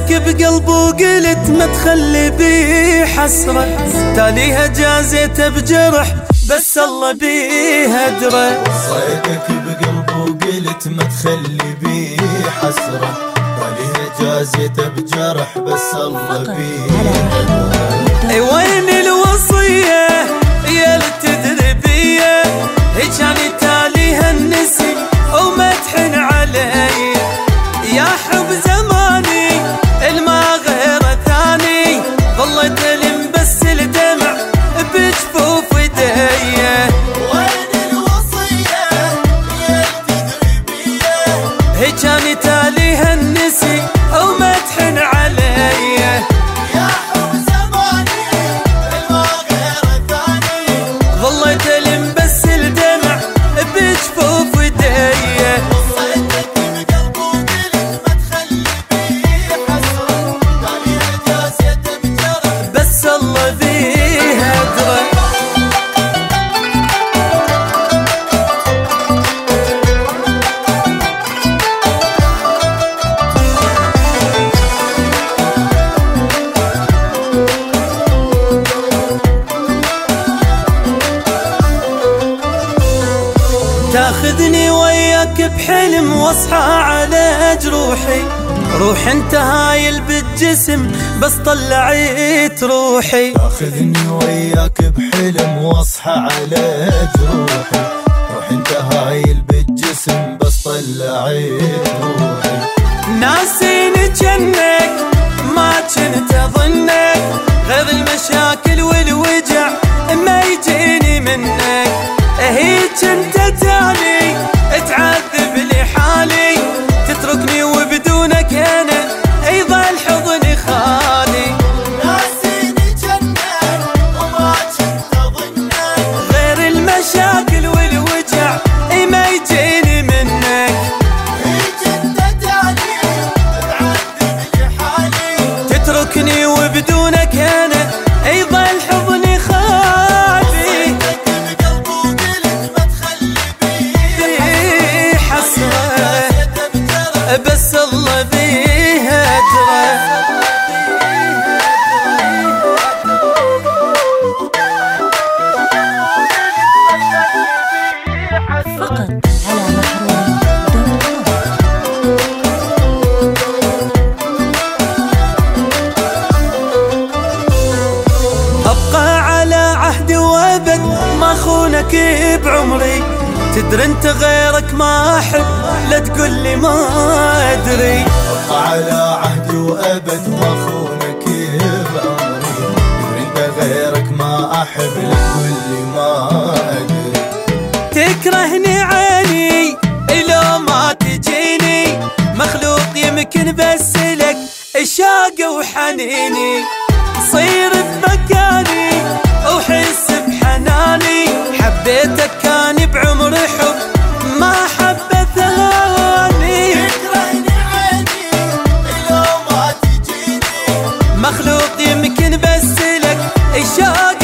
صيدك بقلب وقلت ما تخلي بي حسرة، تاليها جازيته بجرح بس الله بيها درى. صيدك بقلب وقلت ما تخلي بي حسرة، تاليها جازيته بجرح بس الله بيها درى. اي وين الوصية يا التدريبية، هيك يعني تاليها النسي وما تحن علي. يا حب زماني الما غير ثاني، ظلت الم بس الدمع بجفوف ايديا. وين الوصية يا التدريبية، هيك يعني تاليها النسي وما تحن علي. يا حب زماني الما غير ثاني، ظلت الم بس الدمع بجفوف ايديا. بس الله بيها درى. تاخذني وياك بحلم واصحى على جروحي، روح انت هايل بالجسم بس طلعت روحي. تاخذني وياك بحلم واصحى على جروحي، روح انت هايل بالجسم بس طلعت روحي. ناسيني جنك ما كنت اظنك، غير المشاكل والوجع ما يجيني منك. هيك انت تالي تعذب لي حالي، تتركني وبدونك انا يظل حضني خالي. ناسيني جنك وما كنت اظنك، غير المشاكل والوجع ما يجيني منك. هيك انت تالي تعذب لي حالي، تتركني وبدونك انا يظل حضني خالي. بقلب وقلت ما تخلي بي حسرة بس الله بيها درى. فقط على محروم.com. أبقى على عهدي وأبد ما خونك بعمري، تدري انت غيرك ما أحب لا تقول لي ما أدري. أبقى على عهدي وأبد ما خونك بعمري، تدري انت غيرك ما أحب لا تقول لي ما أدري. تكرهني عيني لو ما تجيني، مخلوق يمكن بس لك الشاق وحنيني. صير بمكاني وحس بحناني، حبيتك كان بعمر حب ما حب ثاني. تكرهني عيني لو ما تجيني، مخلوق يمكن بس لك الشاق